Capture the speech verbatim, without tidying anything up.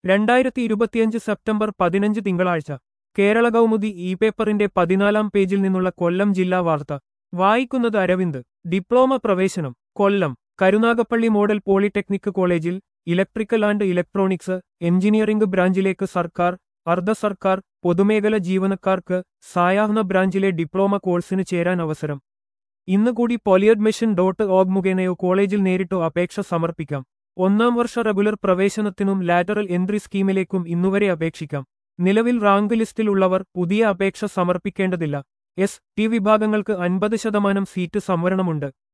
രണ്ടായിരത്തി ഇരുപത്തിയഞ്ച് സെപ്റ്റംബർ പതിനഞ്ച് തിങ്കളാഴ്ച കേരള കൗമുദി ഇ പേപ്പറിന്റെ പതിനാലാം പേജിൽ നിന്നുള്ള കൊല്ലം ജില്ലാ വാർത്ത വായിക്കുന്നത് അരവിന്ദ്. ഡിപ്ലോമ പ്രവേശനം കൊല്ലം കരുനാഗപ്പള്ളി മോഡൽ പോളിടെക്നിക് കോളേജിൽ ഇലക്ട്രിക്കൽ ആൻഡ് ഇലക്ട്രോണിക്സ് എഞ്ചിനീയറിംഗ് ബ്രാഞ്ചിലേക്ക് സർക്കാർ, അർദ്ധ സർക്കാർ, പൊതുമേഖല ജീവനക്കാർക്ക് സായാഹ്ന ബ്രാഞ്ചിലെ ഡിപ്ലോമ കോഴ്സിന് ചേരാൻ അവസരം. ഇന്ന് കൂടി പോളിയഡ്മിഷൻ ഡോട്ട് ഓഗ് മുഖേനയോ കോളേജിൽ നേരിട്ടോ അപേക്ഷ സമർപ്പിക്കാം. ഒന്നാം വർഷ റെഗുലർ പ്രവേശനത്തിനും ലാറ്ററൽ എൻട്രി സ്കീമിലേക്കും ഇന്നുവരെ അപേക്ഷിക്കാം. നിലവിൽ റാങ്ക് ലിസ്റ്റിൽ ഉള്ളവർ പുതിയ അപേക്ഷ സമർപ്പിക്കേണ്ടതില്ല. എസ് ടി വിഭാഗങ്ങൾക്ക് അൻപത് ശതമാനം സീറ്റ് സംവരണമുണ്ട്.